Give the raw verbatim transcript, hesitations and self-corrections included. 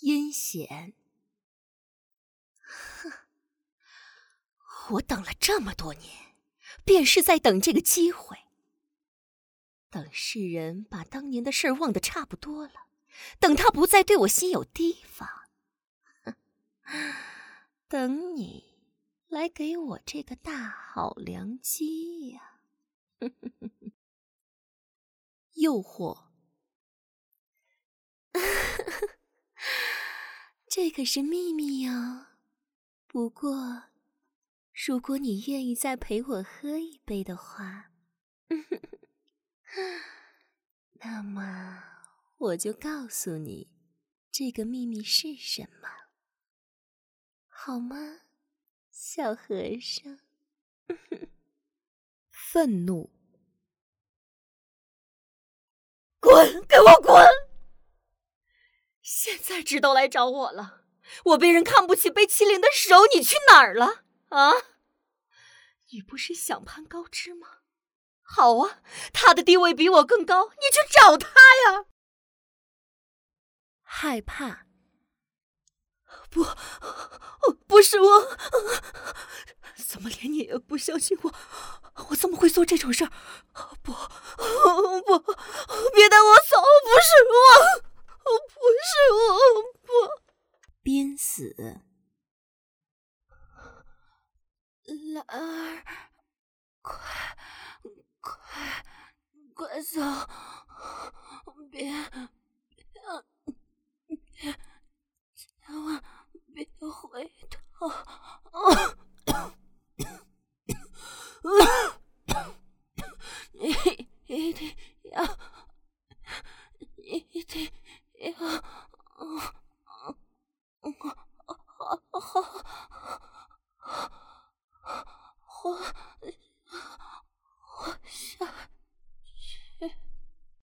阴险。哼，我等了这么多年，便是在等这个机会，等世人把当年的事儿忘得差不多了，等他不再对我心有提防，等你来给我这个大好良机呀！诱惑。这可是秘密哟。不过，如果你愿意再陪我喝一杯的话，那么我就告诉你，这个秘密是什么，好吗，小和尚？愤怒。滚！给我滚！现在知道来找我了，我被人看不起被欺凌的时候，你去哪儿了啊？你不是想攀高枝吗？好啊，他的地位比我更高，你去找他呀！害怕。不，不是我，怎么连你也不相信我？我怎么会做这种事儿？不，不，别带我走！不是我，不是我，不！濒死。兰儿，快，快，快走！别，别，千万别回头！你一定要，一定要，活